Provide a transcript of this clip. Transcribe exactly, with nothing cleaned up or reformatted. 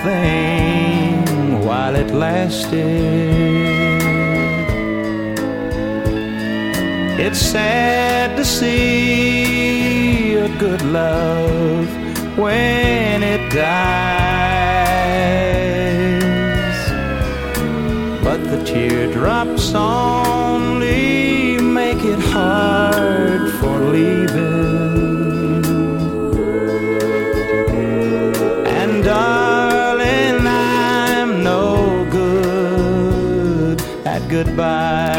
thing while it lasted. It's sad to see a good love when it dies, but the teardrops only make it hard for leaving. And darling, I'm no good at goodbye.